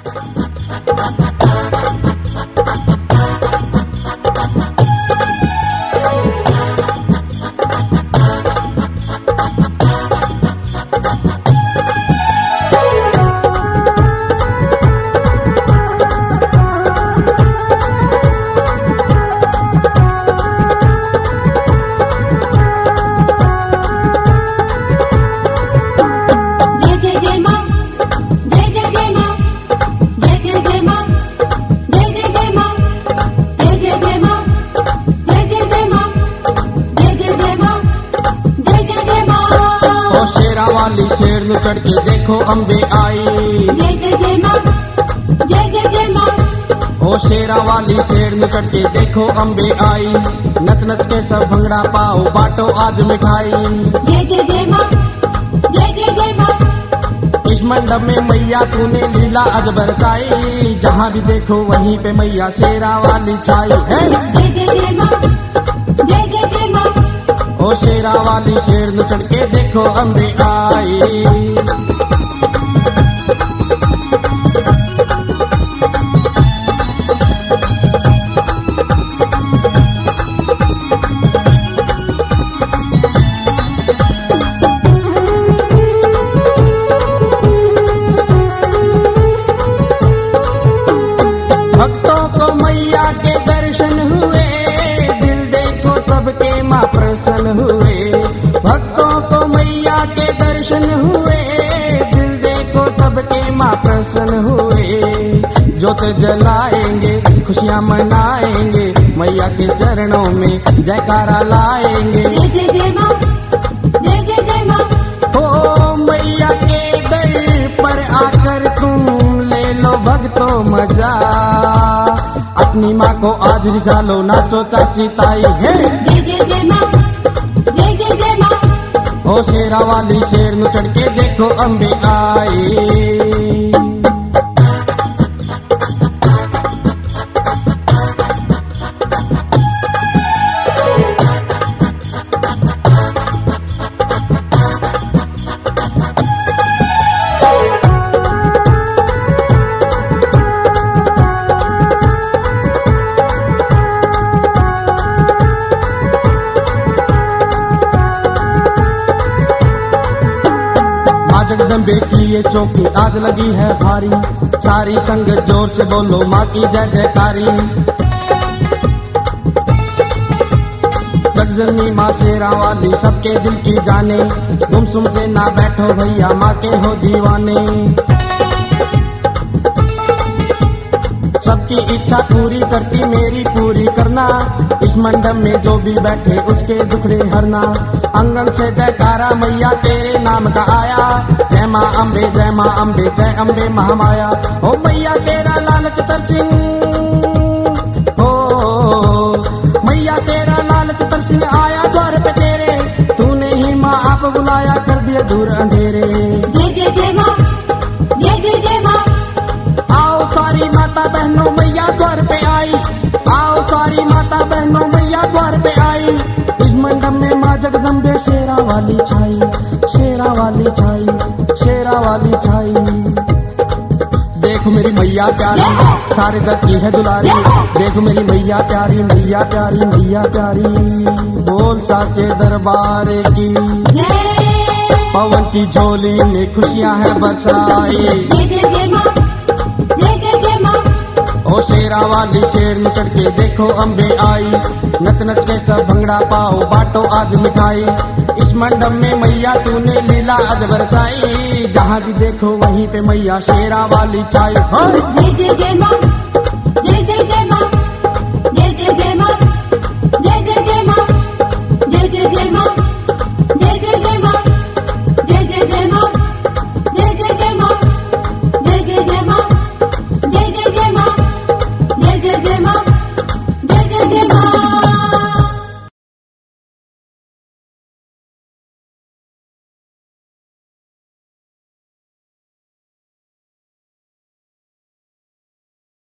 वाली शेर नु चढ़ के देखो अम्बे आई। जय जय जय माँ, जय जय जय माँ। ओ शेरा वाली शेर नु चढ़ के देखो अम्बे आई। नच नच के सब भंगड़ा पाओ बाटो आज मिठाई। जय जय जय माँ, जय जय जय माँ। इस मंडप में मैया तूने लीला अजबर रचाई। जहाँ भी देखो वहीं पे मैया शेरा वाली छाई है। जय जय जय माँ, जय जय जय माँ। ओ शेरा वाली शेर नु चढ़ के देखो अम्बे आई। भक्तों को मैया के दर्शन हुए, दिल देखो सबके माँ प्रसन्न हुए। भक्तों को मैया के दर्शन हुए, दिल देखो सबके माँ प्रसन्न हुए। ज्योत जलाएंगे खुशियाँ मनाएंगे, मैया के चरणों में जयकारा लाएंगे। जय जय जय माँ, जय जय जय माँ। ओ मैया के दर पर आकर तुम ले लो भक्तों मजा। अपनी माँ को आज रिझा लो, नाचो चाची ताई है। जय जय जय माँ, जय जय जय माँ। ओ शेरा वाली शेर नु चढ़ के देखो अम्बे आई। जगदम्बे की ये चौकी आज लगी है भारी। सारी संग जोर से बोलो माँ की जय जयकारी। जगजननी माँ शेरा वाली सबके दिल की जाने। गुमसुम से ना बैठो भैया माँ के हो दीवाने। सबकी इच्छा पूरी करती मेरी पूरी करना। इस मंडप में जो भी बैठे उसके दुखड़े हरना। अंगन से जयकारा मैया तेरे नाम का आया। जय माँ अम्बे, जय माँ अम्बे, जय अम्बे महामाया। ओ मैया तेरा लालच तरसिंह, ओ मैया तेरा लालच तरसिंह आया द्वार पे तेरे। तूने ही माँ आप बुलाया कर दिए दूर अंधेरे। जय जय जय माँ, जय जय जय माँ। आओ सारी माता बहनों मैया द्वार पे आई। आओ सारी माता बहनों मैया द्वार पे आई। इस मंडप में माँ जगदम्बे शेरा वाली छाई। शेरा वाली छाई, शेरा वाली छाई। देखो मेरी मैया प्यारी, सारे जग की है दुलारी। देखो मेरी मैया प्यारी, मैया प्यारी, मैया प्यारी। बोल साचे दरबार की पवन की झोली में खुशियाँ है बरसाई। जय जय जय माँ, जय जय जय माँ। ओ शेरा वाली शेर नु चढ़ के देखो अम्बे आई। नच नच के सब भंगड़ा पाओ बाटो आज मिठाई। इस मंडप में मैया तूने लीला अजबर रचाई। जहाँ भी देखो वहीं पे मैया शेरा वाली छाई। जय जय जय माँ, जय जय जय